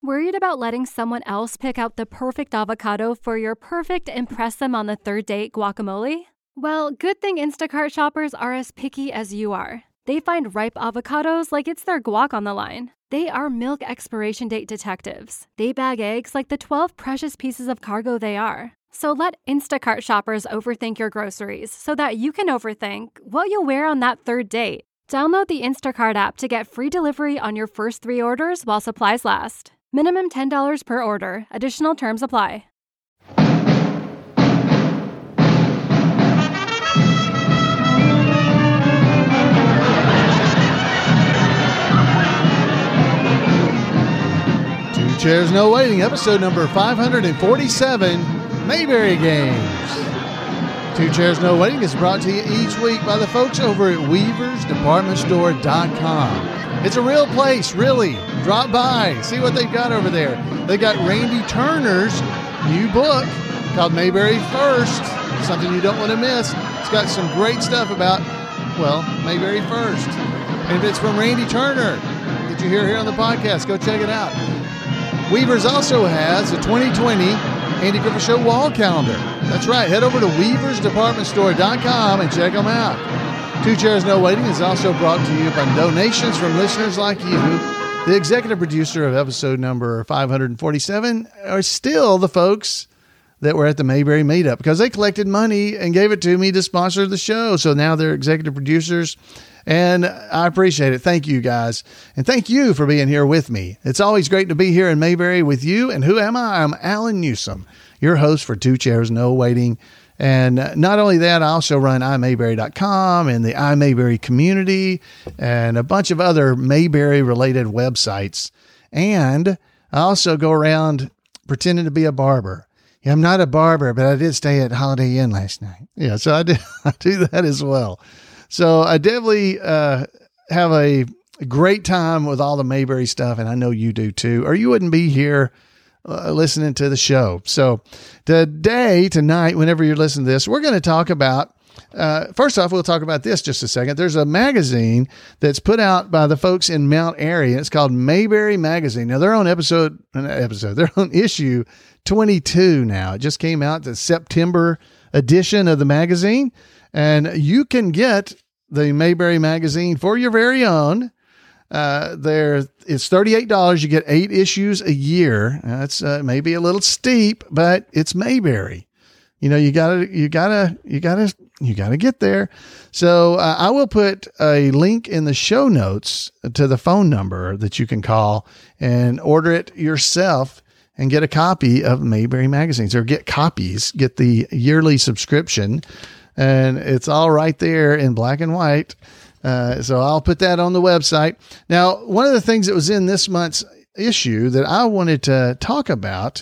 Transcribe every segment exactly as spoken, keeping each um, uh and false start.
Worried about letting someone else pick out the perfect avocado for your perfect impress them on the third date guacamole? Well, good thing Instacart shoppers are as picky as you are. They find ripe avocados like it's their guac on the line. They are milk expiration date detectives. They bag eggs like the twelve precious pieces of cargo they are. So let Instacart shoppers overthink your groceries so that you can overthink what you'll wear on that third date. Download the Instacart app to get free delivery on your first three orders while supplies last. Minimum ten dollars per order. Additional terms apply. Two Chairs No Waiting, episode number five hundred forty-seven, Mayberry Games. Two Chairs No Waiting is brought to you each week by the folks over at Weavers Department Store dot com. It's a real place, really. Drop by, see what they've got over there. They got Randy Turner's new book called Mayberry First, something you don't want to miss. It's got some great stuff about, well, Mayberry First. And if it's from Randy Turner that you hear here on the podcast, go check it out. Weavers also has a twenty twenty Andy Griffith Show wall calendar. That's right. Head over to Weavers Department Store dot com and check them out. Two Chairs No Waiting is also brought to you by donations from listeners like you. The executive producer of episode number five hundred forty-seven are still the folks that were at the Mayberry meetup because they collected money and gave it to me to sponsor the show. So now they're executive producers, and I appreciate it. Thank you, guys. And thank you for being here with me. It's always great to be here in Mayberry with you. And who am I? I'm Alan Newsom, your host for Two Chairs No Waiting. And not only that, I also run i mayberry dot com and the iMayberry community and a bunch of other Mayberry-related websites. And I also go around pretending to be a barber. Yeah, I'm not a barber, but I did stay at Holiday Inn last night. Yeah, so I do, I do that as well. So I definitely uh, have a great time with all the Mayberry stuff, and I know you do too, or you wouldn't be here uh, listening to the show. So today, tonight, whenever you're listening to this, we're going to talk about, uh, first off, we'll talk about this just a second. There's a magazine that's put out by the folks in Mount Airy, and it's called Mayberry Magazine. Now, they're on episode, episode, they're on issue twenty-two now. It just came out, the September edition of the magazine. And you can get the Mayberry magazine for your very own. Uh, there it's thirty-eight dollars. You get eight issues a year. That's uh, maybe a little steep, but it's Mayberry. You know, you gotta, you gotta, you gotta, you gotta get there. So uh, I will put a link in the show notes to the phone number that you can call and order it yourself and get a copy of Mayberry magazines, or get copies, get the yearly subscription. And it's all right there in black and white. Uh, so I'll put that on the website. Now, one of the things that was in this month's issue that I wanted to talk about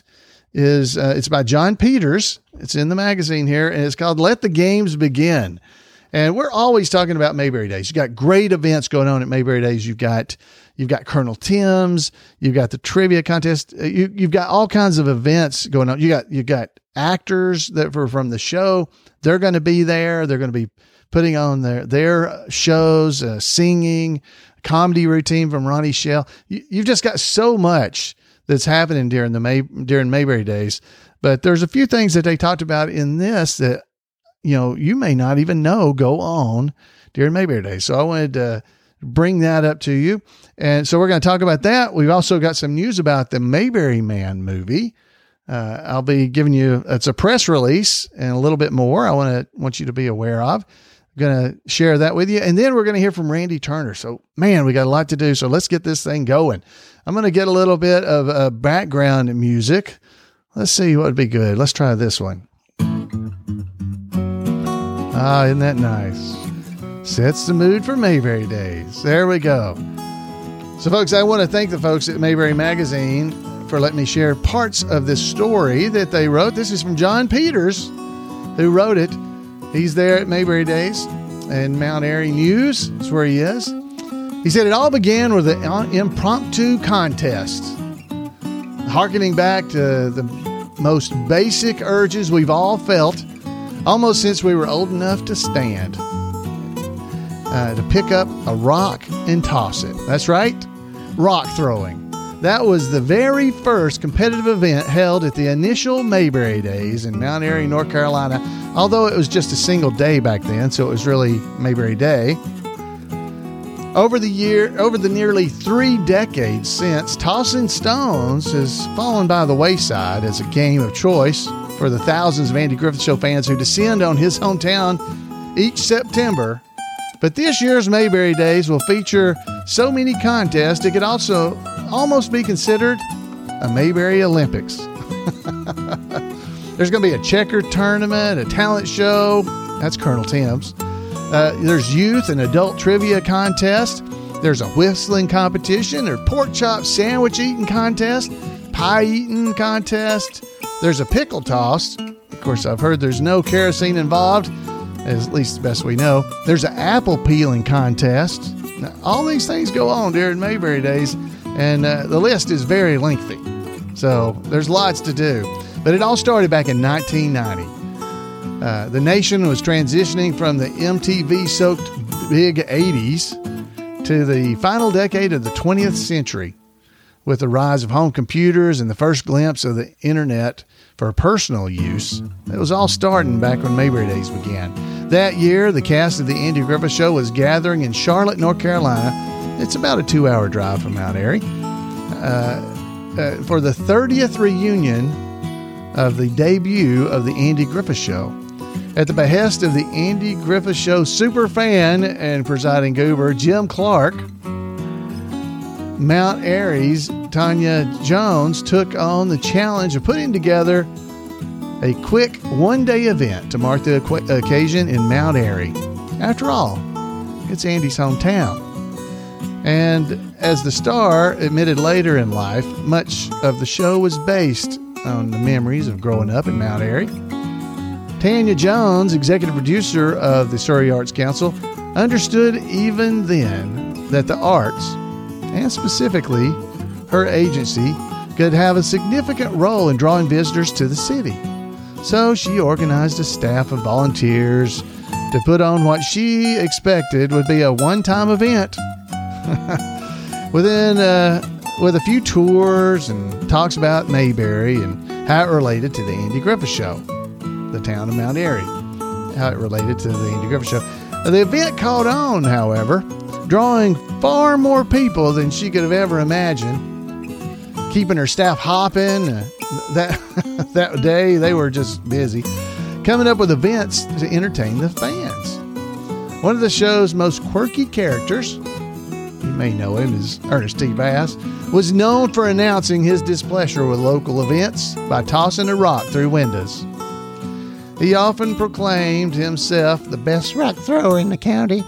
is uh, it's by John Peters. It's in the magazine here, and it's called Let the Games Begin. And we're always talking about Mayberry Days. You've got great events going on at Mayberry Days. You've got You've got Colonel Tim's. You've got the trivia contest. You, you've got all kinds of events going on. You got you got actors that were from the show. They're going to be there. They're going to be putting on their their shows, uh, singing, comedy routine from Ronnie Shell. You, you've just got so much that's happening during the May during Mayberry Days. But there's a few things that they talked about in this that, you know, you may not even know go on during Mayberry Days. So I wanted to bring that up to you. And so we're going to talk about that. We've also got some news about the Mayberry Man movie. Uh, I'll be giving you, it's a press release and a little bit more I want to want you to be aware of. I'm going to share that with you. And then we're going to hear from Randy Turner. So, man, we got a lot to do. So let's get this thing going. I'm going to get a little bit of uh, background music. Let's see what would be good. Let's try this one. Ah, isn't that nice? Sets the mood for Mayberry Days. There we go. So, folks, I want to thank the folks at Mayberry Magazine for letting me share parts of this story that they wrote. This is from John Peters, who wrote it. He's there at Mayberry Days and Mount Airy News. That's where he is. He said it all began with an impromptu contest, hearkening back to the most basic urges we've all felt almost since we were old enough to stand. Uh, to pick up a rock and toss it. That's right, rock throwing. That was the very first competitive event held at the initial Mayberry Days in Mount Airy, North Carolina, although it was just a single day back then, so it was really Mayberry Day. Over the year, over the nearly three decades since, tossing stones has fallen by the wayside as a game of choice for the thousands of Andy Griffith Show fans who descend on his hometown each September. But this year's Mayberry Days will feature so many contests it could also almost be considered a Mayberry Olympics. There's going to be a checker tournament, a talent show. That's Colonel Tim's. Uh, there's youth and adult trivia contest. There's a whistling competition, or pork chop sandwich eating contest, pie eating contest. There's a pickle toss. Of course, I've heard there's no kerosene involved, at least the best we know. There's an apple peeling contest. Now, all these things go on during Mayberry Days, and uh, the list is very lengthy. So there's lots to do. But it all started back in nineteen ninety. Uh, the nation was transitioning from the M T V-soaked big eighties to the final decade of the twentieth century, with the rise of home computers and the first glimpse of the internet for personal use. It was all starting back when Mayberry Days began. That year, the cast of the Andy Griffith Show was gathering in Charlotte, North Carolina. It's about a two-hour drive from Mount Airy. Uh, uh, for the thirtieth reunion of the debut of the Andy Griffith Show. At the behest of the Andy Griffith Show super fan and presiding goober, Jim Clark, Mount Airy's Tanya Jones took on the challenge of putting together a quick one-day event to mark the occasion in Mount Airy. After all, it's Andy's hometown. And as the star admitted later in life, much of the show was based on the memories of growing up in Mount Airy. Tanya Jones, executive producer of the Surrey Arts Council, understood even then that the arts, and specifically her agency, could have a significant role in drawing visitors to the city. So she organized a staff of volunteers to put on what she expected would be a one-time event. Within, uh, with a few tours and talks about Mayberry and how it related to the Andy Griffith Show, the town of Mount Airy, how it related to the Andy Griffith Show. The event caught on, however, drawing far more people than she could have ever imagined, keeping her staff hopping. Uh, that that day, they were just busy, coming up with events to entertain the fans. One of the show's most quirky characters, you may know him as Ernest T. Bass, was known for announcing his displeasure with local events by tossing a rock through windows. He often proclaimed himself the best rock thrower in the county.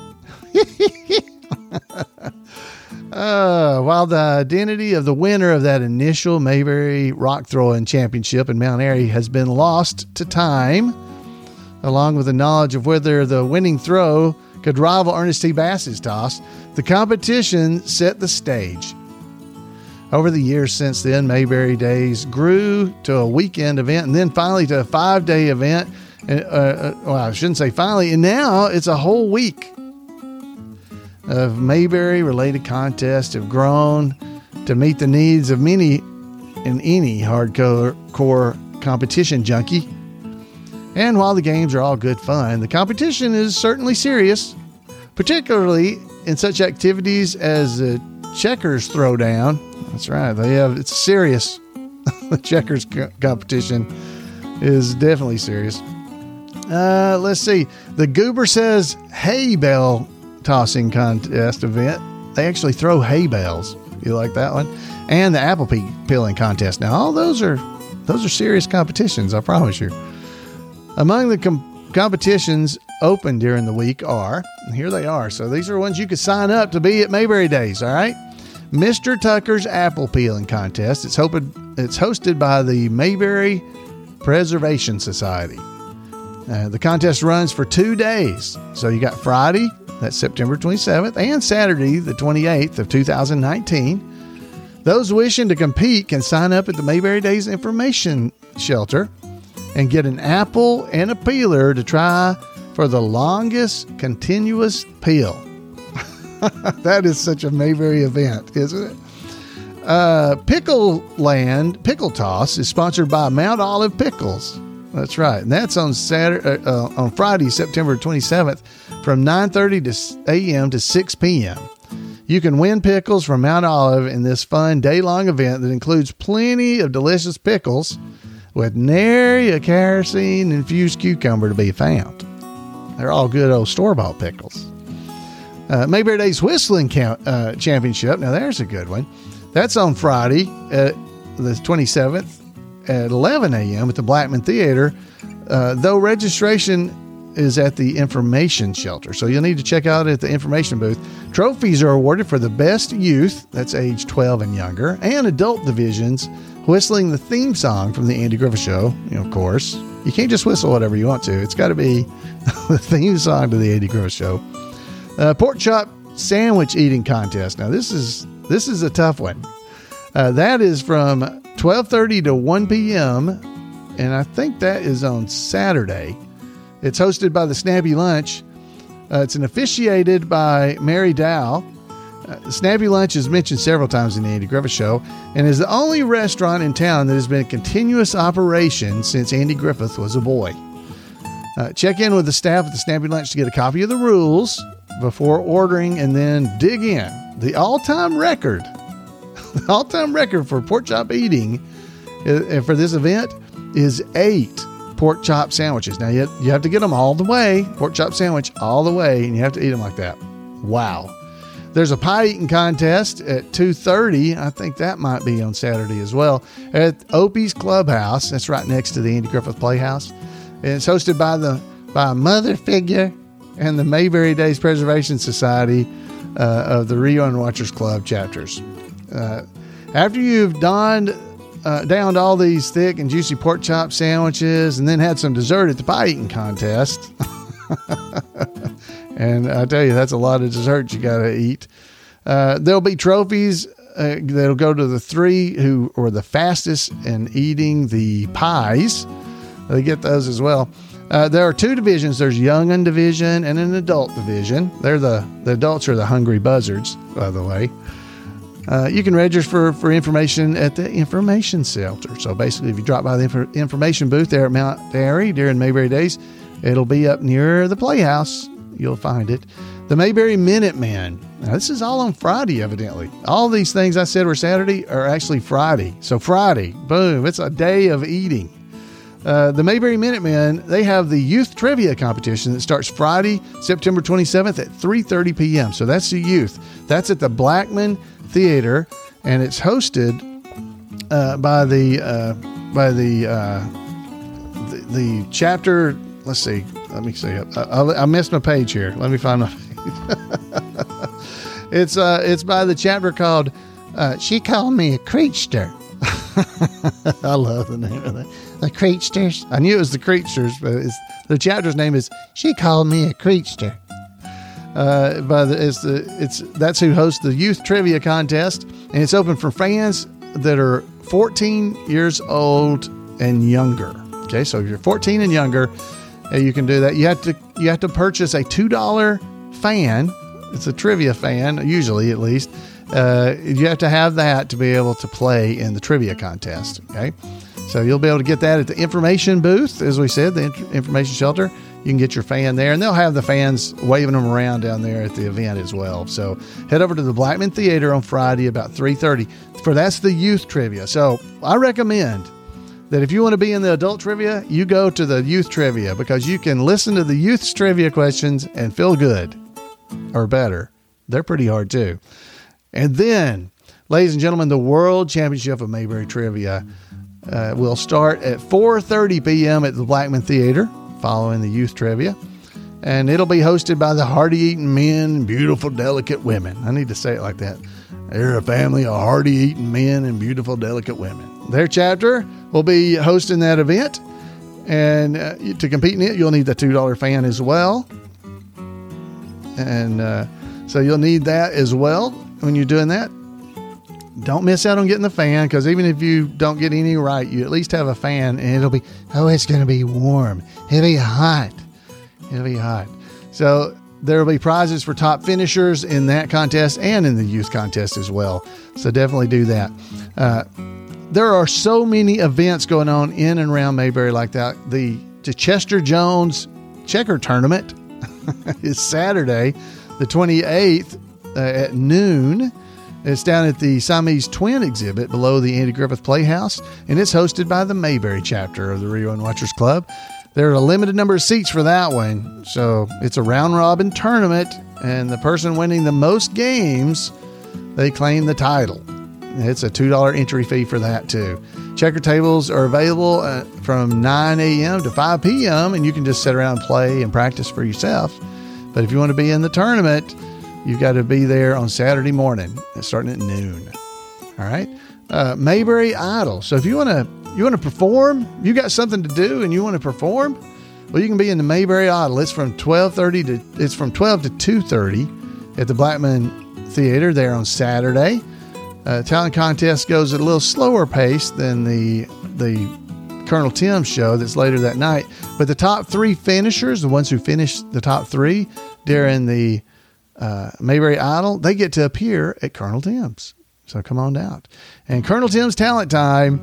uh, while the identity of the winner of that initial Mayberry rock throwing championship in Mount Airy has been lost to time, along with the knowledge of whether the winning throw could rival Ernest T. Bass's toss, the competition set the stage. Over the years since then, Mayberry Days grew to a weekend event and then finally to a five-day event. Uh, uh, well, I shouldn't say finally. And now it's a whole week of Mayberry-related contests have grown to meet the needs of many and any hardcore core competition junkie. And while the games are all good fun, the competition is certainly serious, particularly in such activities as the checkers throwdown. That's right. They have, it's serious. The checkers co- competition is definitely serious. Uh, let's see. The Goober Says hay bale tossing contest event. They actually throw hay bales. You like that one? And the apple pea peeling contest. Now, all those are those are serious competitions, I promise you. Among the com- competitions open during the week are, and here they are. So these are ones you could sign up to be at Mayberry Days, all right? Mister Tucker's Apple Peeling Contest. It's, hoped, it's hosted by the Mayberry Preservation Society. Uh, the contest runs for two days. So you got Friday, that's September twenty-seventh, and Saturday, the twenty-eighth of two thousand nineteen. Those wishing to compete can sign up at the Mayberry Days Information Shelter and get an apple and a peeler to try for the longest continuous peel. That is such a Mayberry event, isn't it? Uh, Pickle Land, Pickle Toss is sponsored by Mount Olive Pickles. That's right. And that's on Saturday, uh, on Friday, September twenty-seventh from nine thirty a.m. to six p.m. You can win pickles from Mount Olive in this fun day-long event that includes plenty of delicious pickles with nary a kerosene-infused cucumber to be found. They're all good old store-bought pickles. Uh, Mayberry Days Whistling Count, uh, Championship. Now, there's a good one. That's on Friday, uh, the twenty-seventh at eleven a.m. at the Blackman Theater, uh, though registration is at the information shelter. So you'll need to check out at the information booth. Trophies are awarded for the best youth, that's age twelve and younger, and adult divisions, whistling the theme song from the Andy Griffith Show. You know, of course, you can't just whistle whatever you want to. It's got to be the theme song to the Andy Griffith Show. Uh, pork chop sandwich eating contest. Now, this is this is a tough one. Uh, that is from twelve thirty to one p.m., and I think that is on Saturday. It's hosted by the Snappy Lunch. Uh, it's an officiated by Mary Dow. Uh, Snappy Lunch is mentioned several times in the Andy Griffith Show and is the only restaurant in town that has been in continuous operation since Andy Griffith was a boy. Uh, check in with the staff at the Snappy Lunch to get a copy of the rules before ordering, and then dig in. The all-time record, the all-time record for pork chop eating uh, for this event is eight pork chop sandwiches. Now, you, you have to get them all the way, pork chop sandwich all the way, and you have to eat them like that. Wow. There's a pie eating contest at two thirty. I think that might be on Saturday as well, at Opie's Clubhouse. That's right next to the Andy Griffith Playhouse. And it's hosted by the by a mother figure and the Mayberry Days Preservation Society uh, of the Rewind Watchers Club chapters. Uh, after you've donned Uh, downed all these thick and juicy pork chop sandwiches and then had some dessert at the pie eating contest. And I tell you, that's a lot of dessert you got to eat. Uh, there'll be trophies uh, that'll go to the three who are the fastest in eating the pies. They get those as well. Uh, there are two divisions. There's Young'un division and an adult division. They're the, the adults are the hungry buzzards, by the way. Uh, you can register for, for information at the information shelter. So basically, if you drop by the inf- information booth there at Mount Airy during Mayberry Days, it'll be up near the Playhouse. You'll find it. The Mayberry Minutemen. Now, this is all on Friday, evidently. All these things I said were Saturday are actually Friday. So Friday, boom, it's a day of eating. Uh, the Mayberry Minutemen, they have the youth trivia competition that starts Friday, September twenty-seventh at three thirty p.m. So that's the youth. That's at the Blackman Theater, and it's hosted uh, by the uh, by the, uh, the the chapter. Let's see. Let me see. I, I, I missed my page here. Let me find my page. it's uh, it's by the chapter called uh, "She Called Me a Creechster." I love the name of that. The Creechsters. I knew it was the Creechsters, but it's, the chapter's name is "She Called Me a Creechster." Uh, by the, it's the it's that's who hosts the youth trivia contest, and it's open for fans that are fourteen years old and younger. Okay, so if you're fourteen and younger, uh, you can do that. You have to you have to purchase a two dollar fan. It's a trivia fan, usually at least. Uh, you have to have that to be able to play in the trivia contest. Okay, so you'll be able to get that at the information booth, as we said, the information shelter. You can get your fan there, and they'll have the fans waving them around down there at the event as well. So head over to the Blackman Theater on Friday about three thirty for that's the youth trivia. So I recommend that if you want to be in the adult trivia, you go to the youth trivia, because you can listen to the youth's trivia questions and feel good or better. They're pretty hard too. And then, ladies and gentlemen, the World Championship of Mayberry Trivia uh, will start at four thirty p.m. at the Blackman Theater, following the youth trivia. And it'll be hosted by the hearty-eating men and beautiful, delicate women. I need to say it like that. They're a family of hearty-eating men and beautiful, delicate women. Their chapter will be hosting that event. And uh, to compete in it, you'll need the two dollar fan as well. And uh, so you'll need that as well when you're doing that. Don't miss out on getting the fan, because even if you don't get any right, you at least have a fan, and it'll be, oh, it's going to be warm. It'll be hot. It'll be hot. So there will be prizes for top finishers in that contest and in the youth contest as well. So definitely do that. Uh, there are so many events going on in and around Mayberry like that. The, the Chester Jones Checker Tournament is Saturday, the twenty-eighth uh, at noon. It's down at the Siamese Twin exhibit below the Andy Griffith Playhouse, and it's hosted by the Mayberry chapter of the Rerun Watchers Club. There are a limited number of seats for that one, so it's a round-robin tournament, and the person winning the most games, they claim the title. It's a two dollars entry fee for that, too. Checker tables are available uh, from nine a.m. to five p.m., and you can just sit around and play and practice for yourself. But if you want to be in the tournament, you've got to be there on Saturday morning, starting at noon. All right? Uh, Mayberry Idol. So if you want to you want to perform, you got something to do and you want to perform, well, you can be in the Mayberry Idol. It's from twelve thirty to it's from twelve to two thirty at the Blackman Theater there on Saturday. Uh, talent contest goes at a little slower pace than the the Colonel Tim show that's later that night. But the top three finishers, the ones who finish the top three during the uh, Mayberry Idol, they get to appear at Colonel Tim's. So come on out. And Colonel Tim's Talent Time,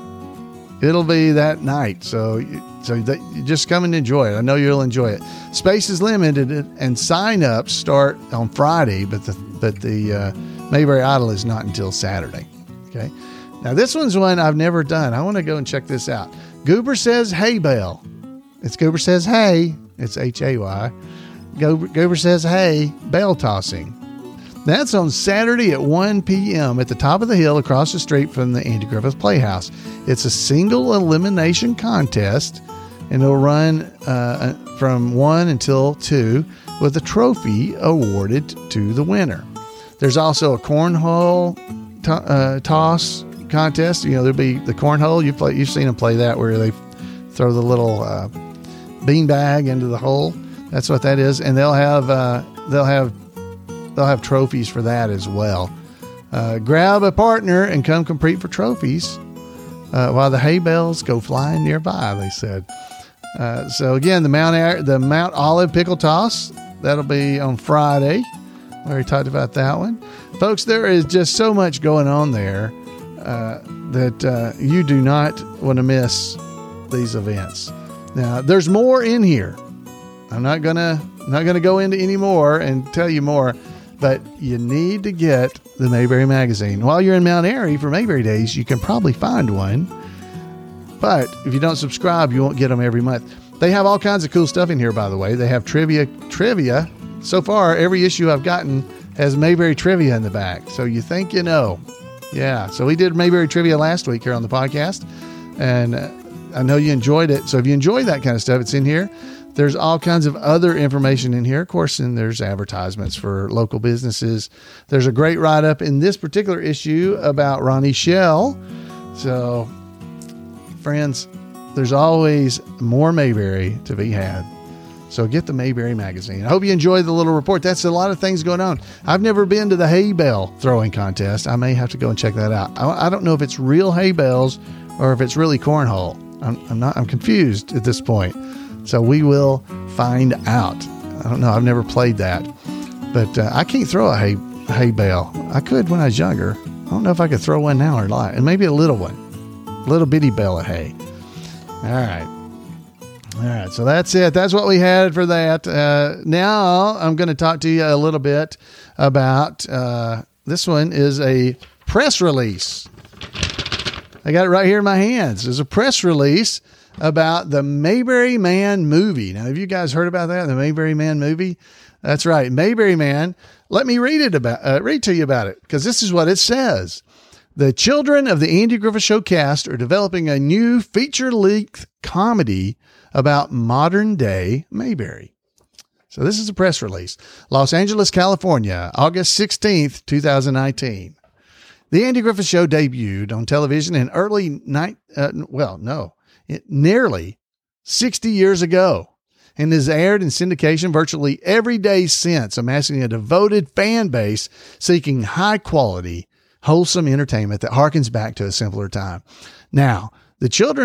it'll be that night. So, so that, you just come and enjoy it. I know you'll enjoy it. Space is limited, and sign-ups start on Friday, but the but the uh, Mayberry Idol is not until Saturday. Okay. Now this one's one I've never done. I want to go and check this out. Goober Says Hey Bell. It's Goober Says Hey. It's H A Y. Goober, Goober Says Hey Bell Tossing. That's on Saturday at one p.m. at the top of the hill across the street from the Andy Griffith Playhouse. It's a single elimination contest, and it'll run uh, from one until two with a trophy awarded to the winner. There's also a cornhole to- uh, toss contest. You know, there'll be the cornhole. You play, you've seen them play that, where they throw the little uh, bean bag into the hole. That's what that is, and they'll have uh, they'll have they'll have trophies for that as well. Uh, grab a partner and come compete for trophies uh, while the hay bales go flying nearby. They said. Uh, so again, the Mount Air, the Mount Olive pickle toss, that'll be on Friday. We already talked about that one, folks. There is just so much going on there uh, that uh, you do not want to miss these events. Now, there's more in here. I'm not gonna not gonna go into any more and tell you more, but you need to get the Mayberry magazine. While you're in Mount Airy for Mayberry Days, you can probably find one. But if you don't subscribe, you won't get them every month. They have all kinds of cool stuff in here, by the way. They have trivia. Trivia. So far, every issue I've gotten has Mayberry trivia in the back. So you think you know. Yeah. So we did Mayberry trivia last week here on the podcast. And uh, I know you enjoyed it. So if you enjoy that kind of stuff, it's in here. There's all kinds of other information in here. Of course, and there's advertisements for local businesses. There's a great write-up in this particular issue about Ronnie Shell. So, friends, there's always more Mayberry to be had. So get the Mayberry magazine. I hope you enjoyed the little report. That's a lot of things going on. I've never been to the hay bale throwing contest. I may have to go and check that out. I, I don't know if it's real hay bales or if it's really cornhole. I'm, I'm not. I'm confused at this point. So we will find out. I don't know. I've never played that, but uh, I can't throw a hay hay bale. I could when I was younger. I don't know if I could throw one now or not. And maybe a little one, a little bitty bale of hay. All right. All right, so that's it. That's what we had for that. Uh, now I'm going to talk to you a little bit about uh, this one is a press release. I got it right here in my hands. There's a press release about the Mayberry Man movie. Now, have you guys heard about that? The Mayberry Man movie? That's right. Mayberry Man. Let me read it about uh, read to you about it, because this is what it says. The children of the Andy Griffith Show cast are developing a new feature-length comedy about modern-day Mayberry. So this is a press release. Los Angeles, California, August sixteenth, twenty nineteen. The Andy Griffith Show debuted on television in early night. Uh, well, no, it, nearly sixty years ago, and has aired in syndication virtually every day since, amassing a devoted fan base seeking high-quality, wholesome entertainment that harkens back to a simpler time. Now, the children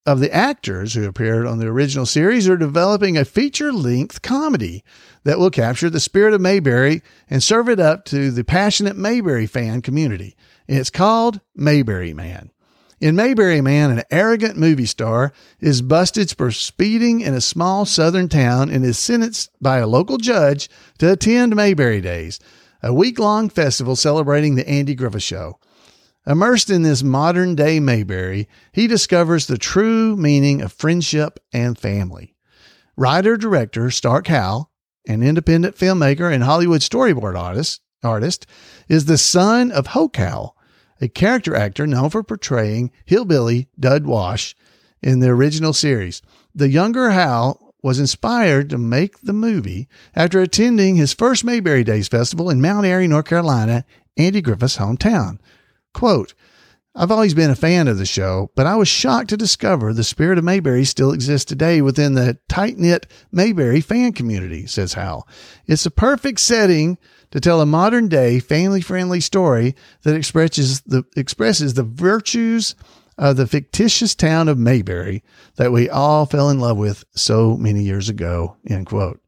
of the actors who appeared on the original series are developing a feature-length comedy that will capture the spirit of Mayberry and serve it up to the passionate Mayberry fan community. It's called Mayberry Man. In Mayberry Man, an arrogant movie star is busted for speeding in a small southern town and is sentenced by a local judge to attend Mayberry Days, a week-long festival celebrating the Andy Griffith Show. Immersed in this modern-day Mayberry, he discovers the true meaning of friendship and family. Writer-director Stark Howell, an independent filmmaker and Hollywood storyboard artist, artist, is the son of Hoke Howell, a character actor known for portraying hillbilly Dud Wash in the original series. The younger Howell was inspired to make the movie after attending his first Mayberry Days festival in Mount Airy, North Carolina, Andy Griffith's hometown. Quote, I've always been a fan of the show, but I was shocked to discover the spirit of Mayberry still exists today within the tight-knit Mayberry fan community, says Howell. It's a perfect setting to tell a modern-day, family-friendly story that expresses the, expresses the virtues of the fictitious town of Mayberry that we all fell in love with so many years ago, end quote.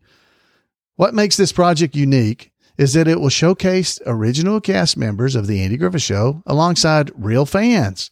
What makes this project unique is that it will showcase original cast members of The Andy Griffith Show alongside real fans,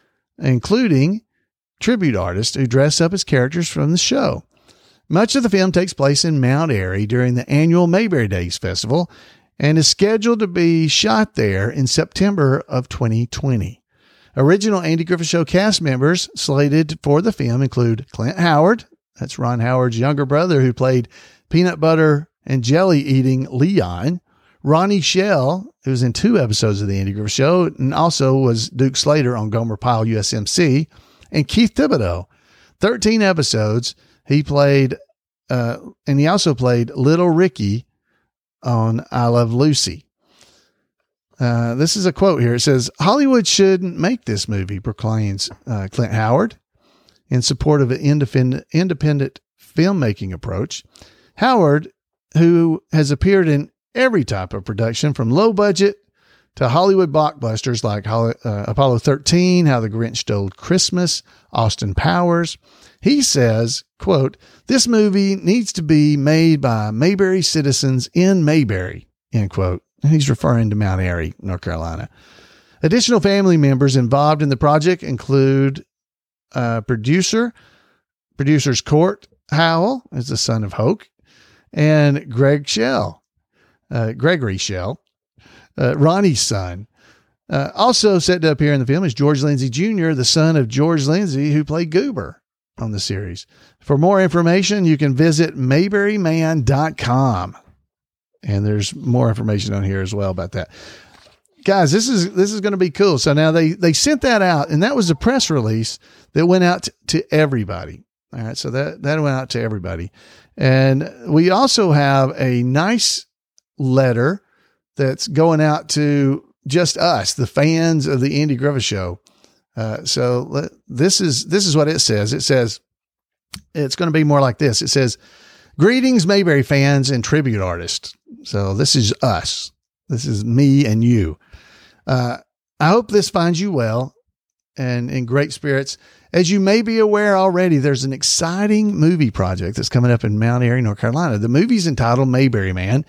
including tribute artists who dress up as characters from the show. Much of the film takes place in Mount Airy during the annual Mayberry Days Festival and is scheduled to be shot there in September of twenty twenty. Original Andy Griffith Show cast members slated for the film include Clint Howard, that's Ron Howard's younger brother who played peanut butter and jelly eating Leon, Ronnie Shell, who was in two episodes of The Andy Griffith Show and also was Duke Slater on Gomer Pyle U S M C, and Keith Thibodeau. thirteen episodes. He played, uh, and he also played Little Ricky on I Love Lucy. Uh, this is a quote here. It says, Hollywood shouldn't make this movie, proclaims uh, Clint Howard in support of an independent, independent filmmaking approach. Howard, who has appeared in every type of production from low budget to Hollywood blockbusters like uh, Apollo thirteen, How the Grinch Stole Christmas, Austin Powers. He says, quote, this movie needs to be made by Mayberry citizens in Mayberry, end quote. And he's referring to Mount Airy, North Carolina. Additional family members involved in the project include uh, producer, producers Court Howell is the son of Hoke, and Greg Shell, uh, Gregory Shell, uh, Ronnie's son. Uh, also set to appear in the film is George Lindsay Junior, the son of George Lindsay, who played Goober on the series. For more information, you can visit mayberry man dot com. And there's more information on here as well about that. Guys, this is this is going to be cool. So now they, they sent that out, and that was a press release that went out to, to everybody. All right, so that, that went out to everybody. And we also have a nice letter that's going out to just us, the fans of the Andy Griffith Show. Uh, so let, this is this is what it says. It says, it's going to be more like this. It says, greetings, Mayberry fans and tribute artists. So this is us. This is me and you. Uh, I hope this finds you well and in great spirits. As you may be aware already, there's an exciting movie project that's coming up in Mount Airy, North Carolina. The movie's entitled Mayberry Man.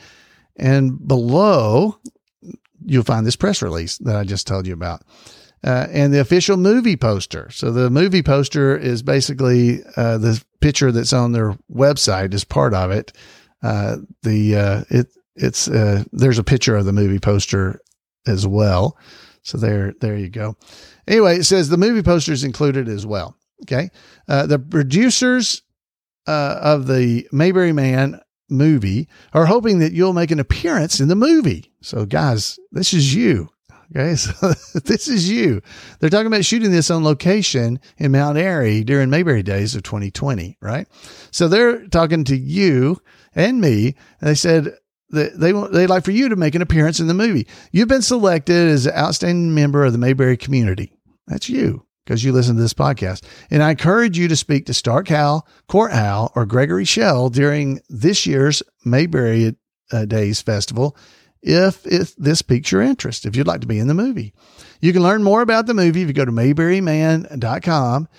And below, you'll find this press release that I just told you about. Uh, and the official movie poster. So the movie poster is basically uh, the picture that's on their website is part of it. Uh, the uh, it it's uh, there's a picture of the movie poster as well. So there there you go. Anyway, it says the movie poster is included as well. Okay, uh, the producers uh, of the Mayberry Man movie are hoping that you'll make an appearance in the movie. So guys, this is you. Okay, so this is you. They're talking about shooting this on location in Mount Airy during Mayberry Days of twenty twenty, right? So they're talking to you and me, and they said that they want, they'd like for you to make an appearance in the movie. You've been selected as an outstanding member of the Mayberry community. That's you, because you listen to this podcast. And I encourage you to speak to Stark Howell, Court Howell, or Gregory Shell during this year's Mayberry uh, Days Festival, if it, this piques your interest, if you'd like to be in the movie. You can learn more about the movie if you go to mayberry man dot com.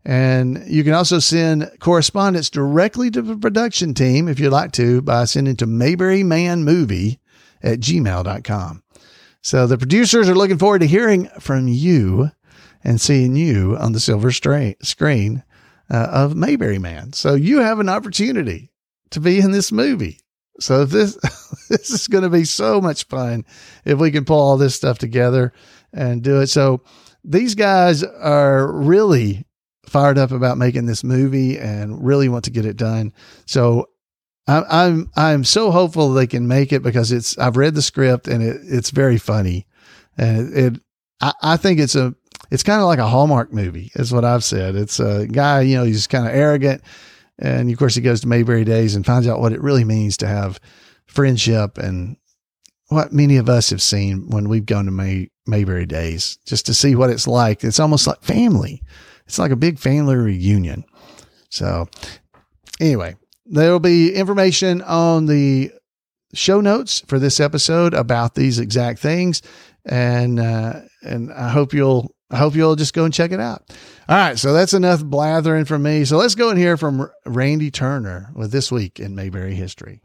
And you can also send correspondence directly to the production team if you'd like to by sending to mayberrymanmovie at gmail dot com. So the producers are looking forward to hearing from you and seeing you on the silver stra- screen uh, of Mayberry Man. So you have an opportunity to be in this movie. So this, this is going to be so much fun if we can pull all this stuff together and do it. So these guys are really fired up about making this movie and really want to get it done. So I'm, I'm, I'm so hopeful they can make it because it's, I've read the script and it, it's very funny. And it, it I, I think it's a, it's kind of like a Hallmark movie is what I've said. It's a guy, you know, he's kind of arrogant. And of course he goes to Mayberry Days and finds out what it really means to have friendship and what many of us have seen when we've gone to May, Mayberry Days, just to see what it's like. It's almost like family. It's like a big family reunion. So anyway, there will be information on the show notes for this episode about these exact things. And, uh, and I hope you'll, I hope you'll just go and check it out. All right. So that's enough blathering from me. So let's go and hear from Randy Turner with This Week in Mayberry History.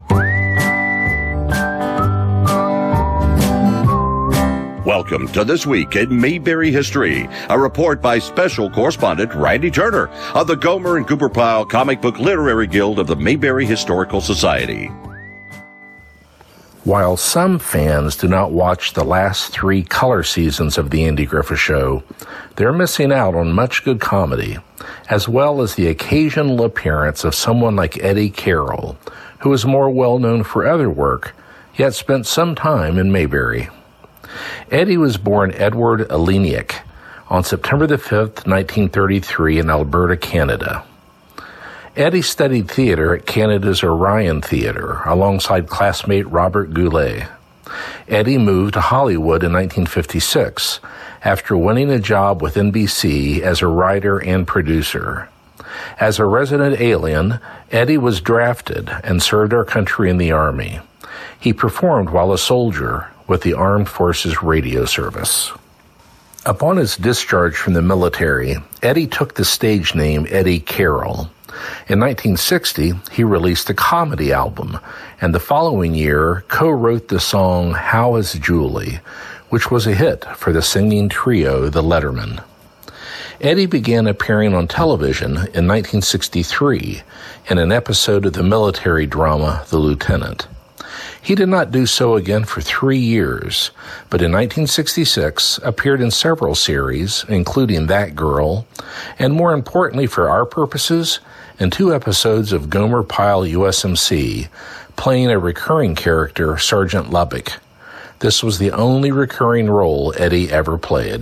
Welcome to This Week in Mayberry History, a report by special correspondent Randy Turner of the Gomer and Cooper Pyle Comic Book Literary Guild of the Mayberry Historical Society. While some fans do not watch the last three color seasons of The Andy Griffith Show, they're missing out on much good comedy, as well as the occasional appearance of someone like Eddie Carroll, who is more well-known for other work, yet spent some time in Mayberry. Eddie was born Edward Aleniak on September the fifth, nineteen thirty-three in Alberta, Canada. Eddie studied theater at Canada's Orion Theater alongside classmate Robert Goulet. Eddie moved to Hollywood in nineteen fifty-six after winning a job with N B C as a writer and producer. As a resident alien, Eddie was drafted and served our country in the Army. He performed while a soldier with the Armed Forces Radio Service. Upon his discharge from the military, Eddie took the stage name Eddie Carroll. In nineteen sixty, he released a comedy album, and the following year co-wrote the song How Is Julie, which was a hit for the singing trio The Lettermen. Eddie began appearing on television in nineteen sixty-three in an episode of the military drama The Lieutenant. He did not do so again for three years, but in nineteen sixty-six appeared in several series, including That Girl, and more importantly for our purposes, in two episodes of Gomer Pyle U S M C, playing a recurring character, Sergeant Lubbock. This was the only recurring role Eddie ever played.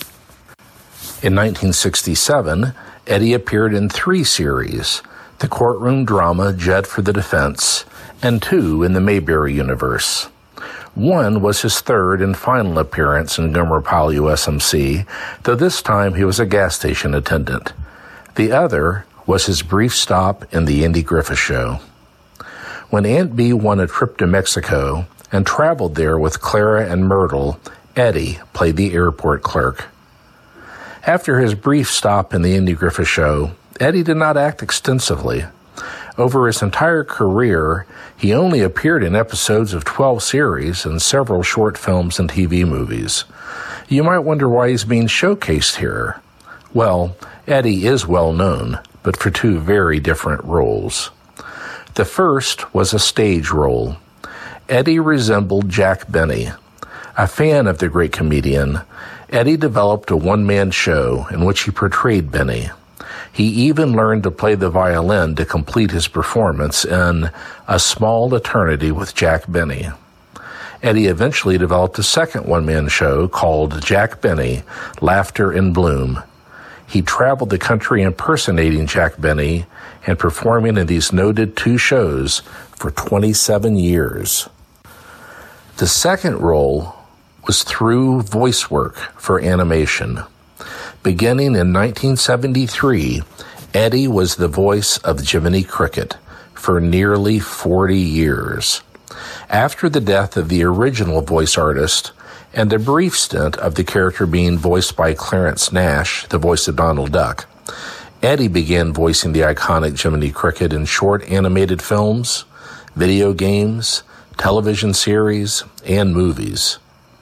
In nineteen sixty-seven, Eddie appeared in three series, the courtroom drama Jed for the Defense, and two in the Mayberry universe. One was his third and final appearance in Gomer Pyle U S M C, though this time he was a gas station attendant. The other was his brief stop in The Andy Griffith Show. When Aunt Bee won a trip to Mexico and traveled there with Clara and Myrtle, Eddie played the airport clerk. After his brief stop in The Andy Griffith Show, Eddie did not act extensively. Over his entire career, he only appeared in episodes of twelve series and several short films and T V movies. You might wonder why he's being showcased here. Well, Eddie is well known, but for two very different roles. The first was a stage role. Eddie resembled Jack Benny. A fan of the great comedian, Eddie developed a one-man show in which he portrayed Benny. He even learned to play the violin to complete his performance in A Small Eternity with Jack Benny. Eddie eventually developed a second one-man show called Jack Benny, Laughter in Bloom. He traveled the country impersonating Jack Benny and performing in these noted two shows for twenty-seven years. The second role was through voice work for animation. Beginning in nineteen seventy-three, Eddie was the voice of Jiminy Cricket for nearly forty years. After the death of the original voice artist, and a brief stint of the character being voiced by Clarence Nash, the voice of Donald Duck, Eddie began voicing the iconic Jiminy Cricket in short animated films, video games, television series, and movies.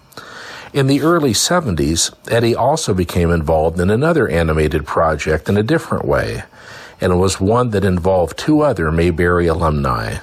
In the early seventies, Eddie also became involved in another animated project in a different way, and it was one that involved two other Mayberry alumni.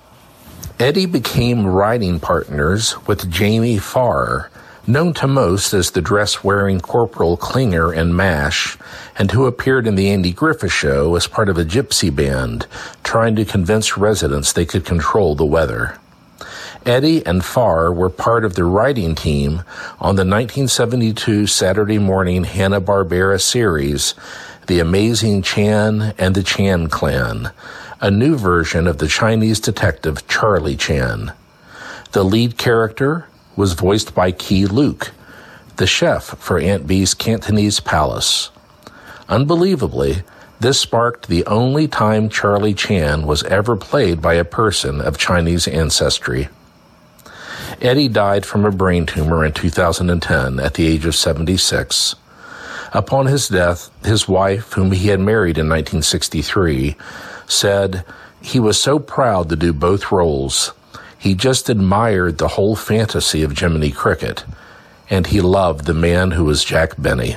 Eddie became writing partners with Jamie Farr, known to most as the dress-wearing Corporal Klinger in MASH, and who appeared in the Andy Griffith Show as part of a gypsy band, trying to convince residents they could control the weather. Eddie and Farr were part of the writing team on the nineteen seventy-two Saturday morning Hanna-Barbera series, The Amazing Chan and the Chan Clan, a new version of the Chinese detective Charlie Chan. The lead character was voiced by Key Luke, the chef for Aunt Bee's Cantonese Palace. Unbelievably, this sparked the only time Charlie Chan was ever played by a person of Chinese ancestry. Eddie died from a brain tumor in two thousand ten at the age of seventy-six. Upon his death, his wife, whom he had married in nineteen sixty-three, said he was so proud to do both roles. He just admired the whole fantasy of Jiminy Cricket, and he loved the man who was Jack Benny.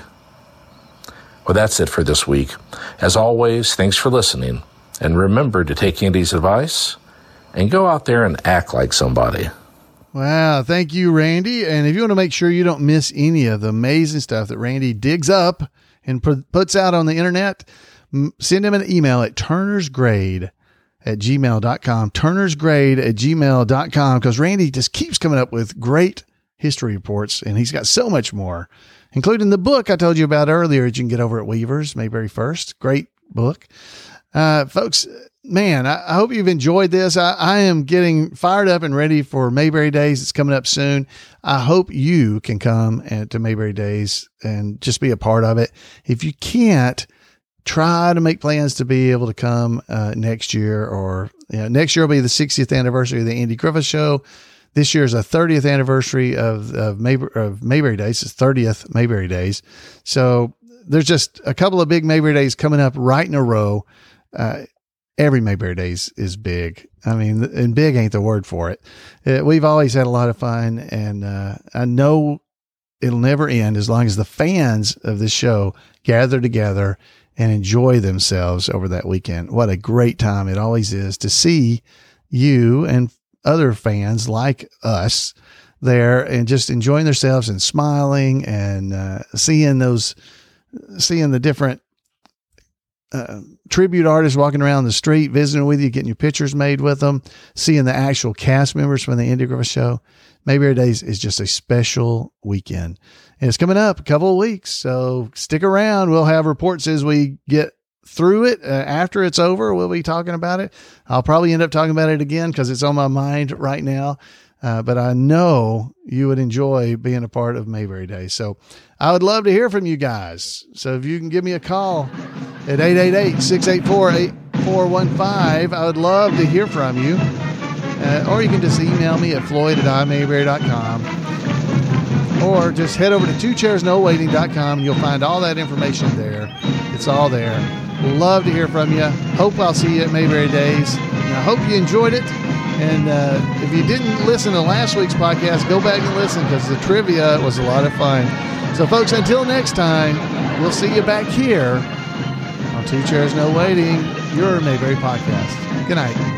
Well, that's it for this week. As always, thanks for listening, and remember to take Andy's advice and go out there and act like somebody. Wow, thank you, Randy. And if you want to make sure you don't miss any of the amazing stuff that Randy digs up and puts out on the internet, send him an email at turnersgrade at gmail dot com, turnersgrade at gmail dot com, because Randy just keeps coming up with great history reports, and he's got so much more, including the book I told you about earlier that you can get over at Weavers, Mayberry First. Great book. Uh, folks, man, I, I hope you've enjoyed this. I, I am getting fired up and ready for Mayberry Days. It's coming up soon. I hope you can come and, to Mayberry Days and just be a part of it. If you can't, try to make plans to be able to come uh, next year, or you know, next year will be the sixtieth anniversary of the Andy Griffith Show. This year is a thirtieth anniversary of, of, Mayberry, of Mayberry Days. It's thirtieth Mayberry Days. So there's just a couple of big Mayberry Days coming up right in a row. Uh, every Mayberry Days is big. I mean, and big ain't the word for it. Uh, we've always had a lot of fun, and uh, I know it'll never end as long as the fans of this show gather together and enjoy themselves over that weekend. What a great time it always is to see you and other fans like us there and just enjoying themselves and smiling and uh, seeing those, seeing the different uh, tribute artists walking around the street, visiting with you, getting your pictures made with them, seeing the actual cast members from the Andy Griffith Show. Mayberry Days is just a special weekend. And it's coming up a couple of weeks, so stick around. We'll have reports as we get through it. Uh, after it's over, we'll be talking about it. I'll probably end up talking about it again because it's on my mind right now. Uh, but I know you would enjoy being a part of Mayberry Days. So I would love to hear from you guys. So if you can give me a call at eight eight eight, six eight four, eight four one five, I would love to hear from you. Uh, or you can just email me at floyd at i mayberry dot com. Or just head over to two chairs no waiting dot com and you'll find all that information there. It's all there. Love to hear from you. Hope I'll see you at Mayberry Days. And I hope you enjoyed it. And uh, if you didn't listen to last week's podcast, go back and listen because the trivia was a lot of fun. So, folks, until next time, we'll see you back here on Two Chairs No Waiting, your Mayberry podcast. Good night.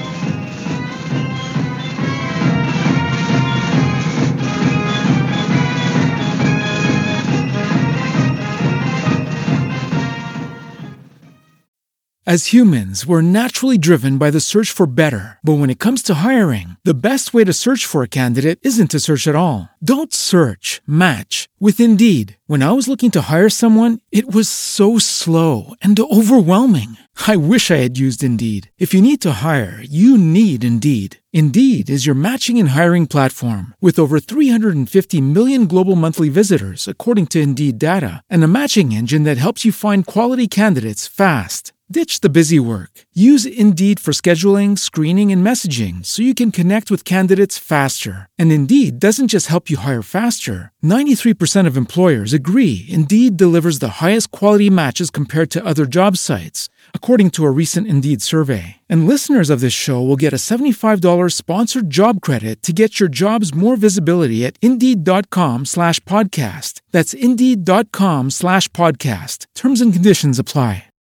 As humans, we're naturally driven by the search for better. But when it comes to hiring, the best way to search for a candidate isn't to search at all. Don't search, match with Indeed. When I was looking to hire someone, it was so slow and overwhelming. I wish I had used Indeed. If you need to hire, you need Indeed. Indeed is your matching and hiring platform with over three hundred fifty million global monthly visitors, according to Indeed data, and a matching engine that helps you find quality candidates fast. Ditch the busy work. Use Indeed for scheduling, screening, and messaging so you can connect with candidates faster. And Indeed doesn't just help you hire faster. ninety-three percent of employers agree Indeed delivers the highest quality matches compared to other job sites, according to a recent Indeed survey. And listeners of this show will get a seventy-five dollars sponsored job credit to get your jobs more visibility at Indeed.com slash podcast. That's Indeed.com slash podcast. Terms and conditions apply.